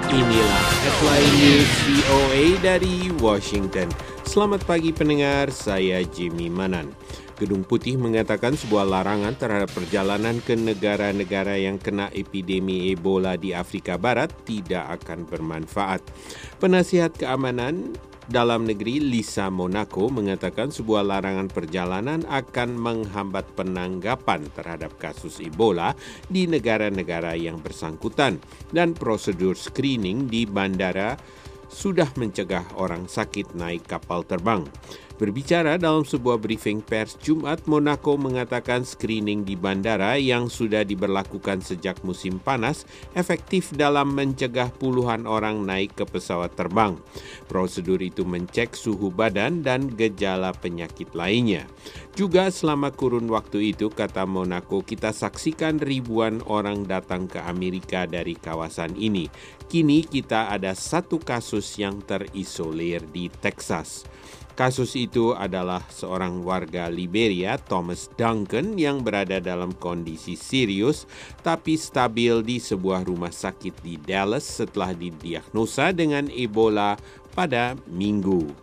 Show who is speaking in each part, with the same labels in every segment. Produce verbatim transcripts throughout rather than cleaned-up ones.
Speaker 1: Inilah headline news V O A dari Washington. Selamat pagi pendengar, saya Jimmy Manan. Gedung Putih mengatakan sebuah larangan terhadap perjalanan ke negara-negara yang kena epidemi Ebola di Afrika Barat tidak akan bermanfaat. Penasihat keamanan dalam negeri Lisa Monaco mengatakan sebuah larangan perjalanan akan menghambat penanggapan terhadap kasus Ebola di negara-negara yang bersangkutan dan prosedur screening di bandara sudah mencegah orang sakit naik kapal terbang. Berbicara dalam sebuah briefing pers Jumat, Monaco mengatakan screening di bandara yang sudah diberlakukan sejak musim panas efektif dalam mencegah puluhan orang naik ke pesawat terbang. Prosedur itu mencek suhu badan dan gejala penyakit lainnya. Juga selama kurun waktu itu, kata Monaco, kita saksikan ribuan orang datang ke Amerika dari kawasan ini. Kini kita ada satu kasus yang terisolir di Texas. Kasus itu adalah seorang warga Liberia, Thomas Duncan, yang berada dalam kondisi serius tapi stabil di sebuah rumah sakit di Dallas setelah didiagnosa dengan Ebola pada Minggu.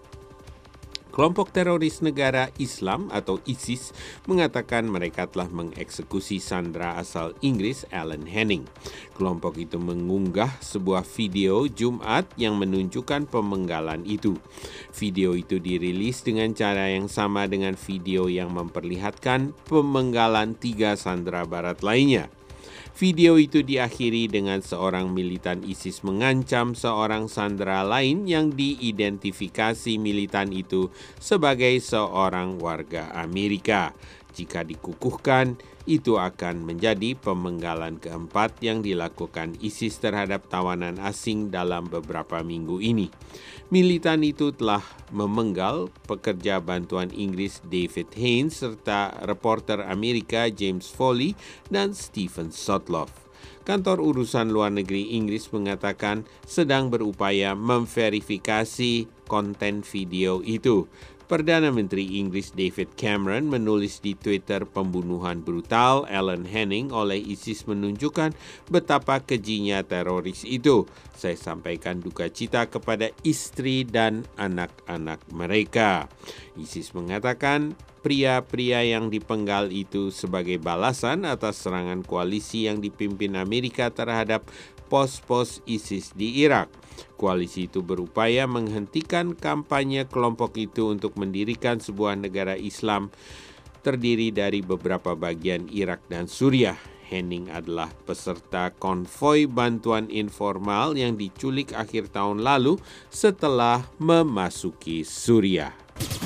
Speaker 1: Kelompok teroris negara Islam atau ISIS mengatakan mereka telah mengeksekusi sandera asal Inggris Alan Henning. Kelompok itu mengunggah sebuah video Jumat yang menunjukkan pemenggalan itu. Video itu dirilis dengan cara yang sama dengan video yang memperlihatkan pemenggalan tiga sandera barat lainnya. Video itu diakhiri dengan seorang militan ISIS mengancam seorang sandera lain yang diidentifikasi militan itu sebagai seorang warga Amerika. Jika dikukuhkan, itu akan menjadi pemenggalan keempat yang dilakukan ISIS terhadap tawanan asing dalam beberapa minggu ini. Militan itu telah memenggal pekerja bantuan Inggris David Haines serta reporter Amerika James Foley dan Stephen Sotloff. Kantor Urusan Luar Negeri Inggris mengatakan sedang berupaya memverifikasi konten video itu. Perdana Menteri Inggris David Cameron menulis di Twitter pembunuhan brutal Alan Henning oleh ISIS menunjukkan betapa kejinya teroris itu. Saya sampaikan duka cita kepada istri dan anak-anak mereka. ISIS mengatakan pria-pria yang dipenggal itu sebagai balasan atas serangan koalisi yang dipimpin Amerika terhadap pos-pos ISIS di Irak. Koalisi itu berupaya menghentikan kampanye kelompok itu untuk mendirikan sebuah negara Islam terdiri dari beberapa bagian Irak dan Suriah. Henning adalah peserta konvoi bantuan informal yang diculik akhir tahun lalu setelah memasuki Suriah.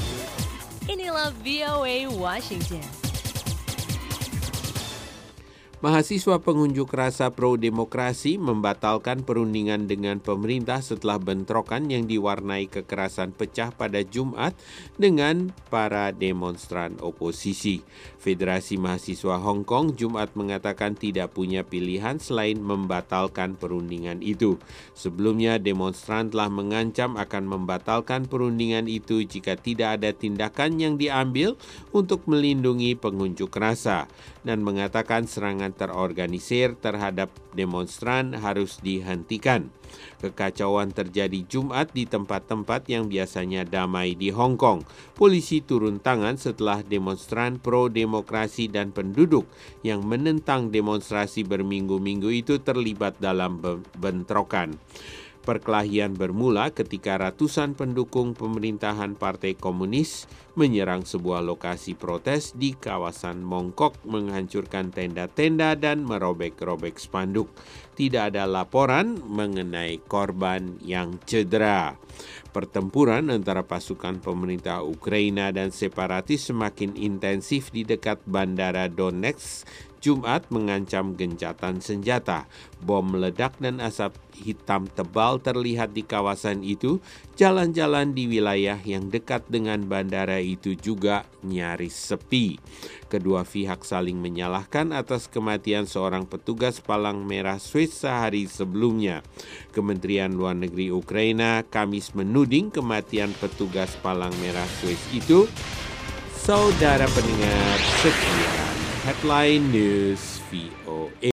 Speaker 2: Inilah V O A Washington.
Speaker 1: Mahasiswa pengunjuk rasa pro-demokrasi membatalkan perundingan dengan pemerintah setelah bentrokan yang diwarnai kekerasan pecah pada Jumat dengan para demonstran oposisi. Federasi Mahasiswa Hong Kong Jumat mengatakan tidak punya pilihan selain membatalkan perundingan itu. Sebelumnya, demonstran telah mengancam akan membatalkan perundingan itu jika tidak ada tindakan yang diambil untuk melindungi pengunjuk rasa dan mengatakan serangan terorganisir terhadap demonstran harus dihentikan. Kekacauan terjadi Jumat di tempat-tempat yang biasanya damai di Hong Kong. Polisi turun tangan setelah demonstran pro-demokrasi dan penduduk yang menentang demonstrasi berminggu-minggu itu terlibat dalam bentrokan. Perkelahian bermula ketika ratusan pendukung pemerintahan Partai Komunis menyerang sebuah lokasi protes di kawasan Mongkok, menghancurkan tenda-tenda dan merobek-robek spanduk. Tidak ada laporan mengenai korban yang cedera. Pertempuran antara pasukan pemerintah Ukraina dan separatis semakin intensif di dekat bandara Donetsk Jumat mengancam gencatan senjata. Bom meledak dan asap hitam tebal terlihat di kawasan itu. Jalan-jalan di wilayah yang dekat dengan bandara itu juga nyaris sepi. Kedua pihak saling menyalahkan atas kematian seorang petugas Palang Merah Swiss sehari sebelumnya. Kementerian Luar Negeri Ukraina Kamis menuding kematian petugas Palang Merah Swiss itu. Saudara pendengar sekian Headline News V O A.